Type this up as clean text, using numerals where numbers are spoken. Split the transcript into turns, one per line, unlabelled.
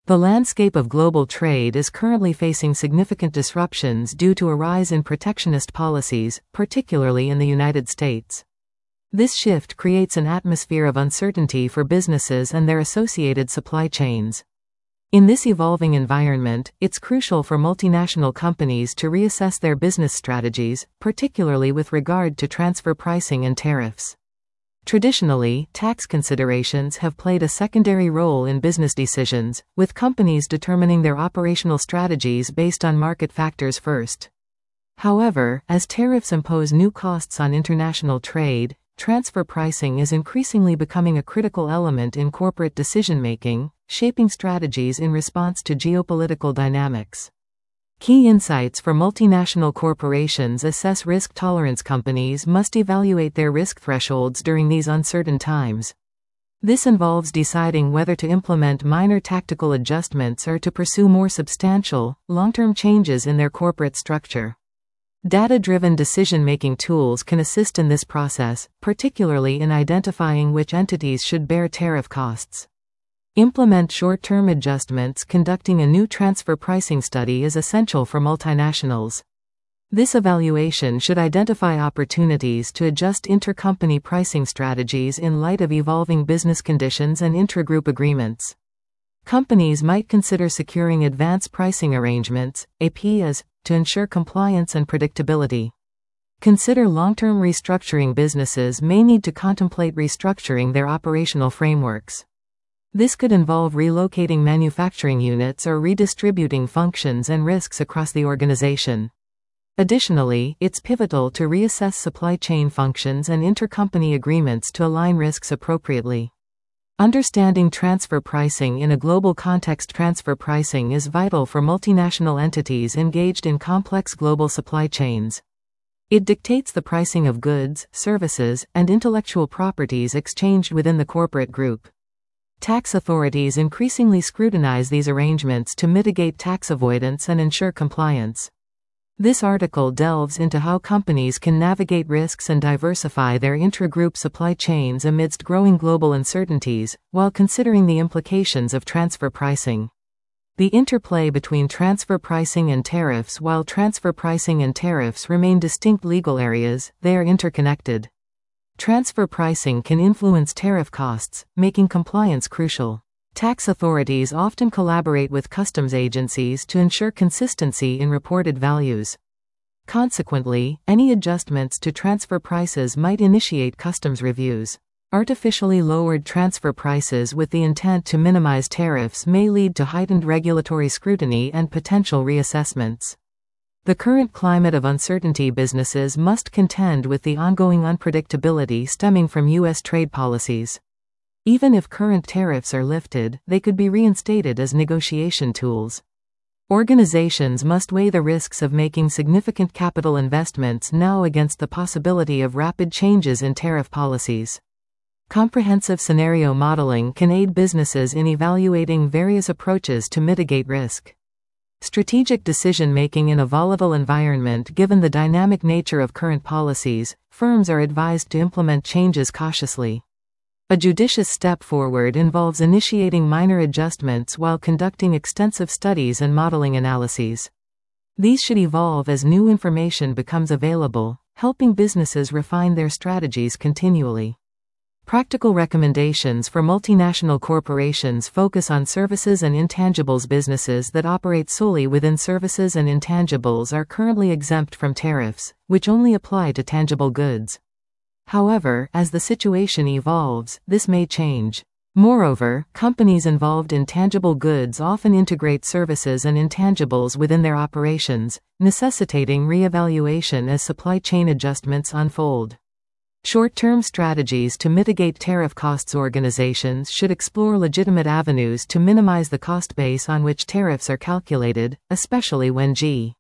The landscape of global trade is currently facing significant disruptions due to a rise in protectionist policies, particularly in the United States. This shift creates an atmosphere of uncertainty for businesses and their associated supply chains. In this evolving environment, it's crucial for multinational companies to reassess their business strategies, particularly with regard to transfer pricing and tariffs. Traditionally, tax considerations have played a secondary role in business decisions, with companies determining their operational strategies based on market factors first. However, as tariffs impose new costs on international trade, transfer pricing is increasingly becoming a critical element in corporate decision-making, shaping strategies in response to geopolitical dynamics. Key insights for multinational corporations assess risk tolerance. Companies must evaluate their risk thresholds during these uncertain times. This involves deciding whether to implement minor tactical adjustments or to pursue more substantial, long-term changes in their corporate structure. Data-driven decision-making tools can assist in this process, particularly in identifying which entities should bear tariff costs. Implement short-term adjustments. Conducting a new transfer pricing study is essential for multinationals. This evaluation should identify opportunities to adjust intercompany pricing strategies in light of evolving business conditions and intragroup agreements. Companies might consider securing advance pricing arrangements, APAs, to ensure compliance and predictability. Consider long-term restructuring. Businesses may need to contemplate restructuring their operational frameworks. This could involve relocating manufacturing units or redistributing functions and risks across the organization. Additionally, it's pivotal to reassess supply chain functions and intercompany agreements to align risks appropriately. Understanding transfer pricing in a global context. Transfer pricing is vital for multinational entities engaged in complex global supply chains. It dictates the pricing of goods, services, and intellectual properties exchanged within the corporate group. Tax authorities increasingly scrutinize these arrangements to mitigate tax avoidance and ensure compliance. This article delves into how companies can navigate risks and diversify their intra-group supply chains amidst growing global uncertainties, while considering the implications of transfer pricing. The interplay between transfer pricing and tariffs. While transfer pricing and tariffs remain distinct legal areas, they are interconnected. Transfer pricing can influence tariff costs, making compliance crucial. Tax authorities often collaborate with customs agencies to ensure consistency in reported values. Consequently, any adjustments to transfer prices might initiate customs reviews. Artificially lowered transfer prices with the intent to minimize tariffs may lead to heightened regulatory scrutiny and potential reassessments. The current climate of uncertainty. Businesses must contend with the ongoing unpredictability stemming from U.S. trade policies. Even if current tariffs are lifted, they could be reinstated as negotiation tools. Organizations must weigh the risks of making significant capital investments now against the possibility of rapid changes in tariff policies. Comprehensive scenario modeling can aid businesses in evaluating various approaches to mitigate risk. Strategic decision-making in a volatile environment. Given the dynamic nature of current policies, firms are advised to implement changes cautiously. A judicious step forward involves initiating minor adjustments while conducting extensive studies and modeling analyses. These should evolve as new information becomes available, helping businesses refine their strategies continually. Practical recommendations for multinational corporations focus on services and intangibles. Businesses that operate solely within services and intangibles are currently exempt from tariffs, which only apply to tangible goods. However, as the situation evolves, this may change. Moreover, companies involved in tangible goods often integrate services and intangibles within their operations, necessitating re-evaluation as supply chain adjustments unfold. Short-term strategies to mitigate tariff costs. Organizations should explore legitimate avenues to minimize the cost base on which tariffs are calculated, especially when G.